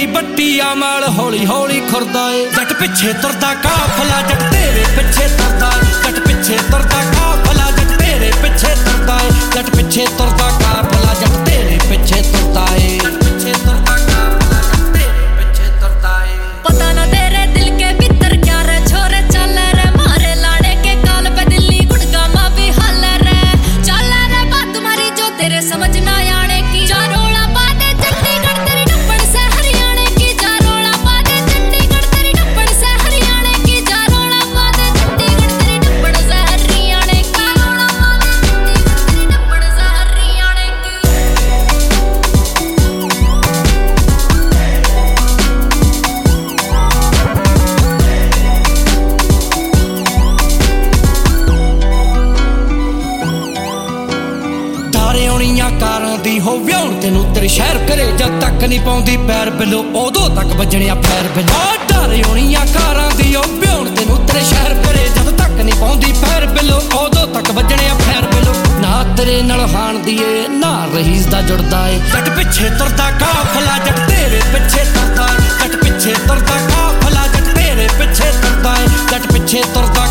ਬੱਟੀਆ ਮਾਲ ਹੌਲੀ ਹੌਲੀ ਖੁਰਦਾ ਏ ਜੱਟ ਪਿੱਛੇ ਤੁਰਦਾ ਕਾਫਲਾ ਜੱਟ ਤੇਰੇ ਪਿੱਛੇ ਤੁਰਦਾ ਏ ਜੱਟ ਪਿੱਛੇ ਤੁਰਦਾ ਕਾਫਲਾ ਜੱਟ ਤੇਰੇ ਪਿੱਛੇ ਤੁਰਦਾ ਏ ਜੱਟ ਪਿੱਛੇ ਤੁਰਦਾ ਕਾਫਲਾ ਜੱਟ ਤੇਰੇ ਪਿੱਛੇ ਤੁਰਦਾ ਏ ਪਿੱਛੇ ਤੁਰਦਾ ਕਾਫਲਾ ਜੱਟ ਤੇਰੇ ਪਿੱਛੇ ਤੁਰਦਾ ਏ पता ना तेरे दिल के भीतर क्या रे छोरे चल रे मारे लाड़े के काल पे दिल्ली गुड़गामा भी हल रे चल रे बात तुम्हारी जो तेरे समझ ना आने की जा रोला पादे चंडीगढ़ तेरी डब्बड़ से हरियाणा की जा रोला पादे चंडीगढ़ तेरी डब्बड़ से हरियाणा की जा रोला पादे चंडीगढ़ तेरी डब्बड़ से हरियाणा की रोला पादे चंडीगढ़ तेरी डब्बड़ से हरियाणा ਕਾਰਾਂ ਦੀ ਹੋ ਵਿਆਹਣ ਤੈਨੂੰ ਤੇਰੇ ਸ਼ਹਿਰ ਕਰੇ ਜਦ ਤੱਕ ਨਹੀਂ ਪਾਉਂਦੀ ਪੈਰ ਬਿਲੋ ਉਦੋਂ ਤੱਕ ਵੱਜਣਿਆ ਫੈਰ ਬਿਲੋ ਡਰ ਹੋਣੀਆਂ ਕਾਰਾਂ ਦੀ ਹੋ ਵਿਆਹਣ ਤੈਨੂੰ ਤੇਰੇ ਸ਼ਹਿਰ ਕਰੇ ਜਦ ਤੱਕ ਨਹੀਂ ਪਾਉਂਦੀ ਪੈਰ ਬਿਲੋ ਉਦੋਂ ਤੱਕ ਵੱਜਣਿਆ ਫੈਰ ਬਿਲੋ ਨਾ ਤੇਰੇ ਨਾਲ ਹਾਣ ਦੀ ਏ ਨਾ ਰਹੀਸ ਦਾ ਜੁੜਦਾ ਏ ਜੱਟ ਪਿੱਛੇ ਤੁਰਦਾ ਕਾਫਲਾ ਜੱਟ ਤੇਰੇ ਪਿੱਛੇ ਤੁਰਦਾ ਏ ਜੱਟ ਪਿੱਛੇ ਤੁਰਦਾ ਕਾਫਲਾ ਜੱਟ ਤੇਰੇ ਪਿੱਛੇ ਤੁਰਦਾ ਏ ਜੱਟ ਪਿੱਛੇ ਤੁਰਦਾ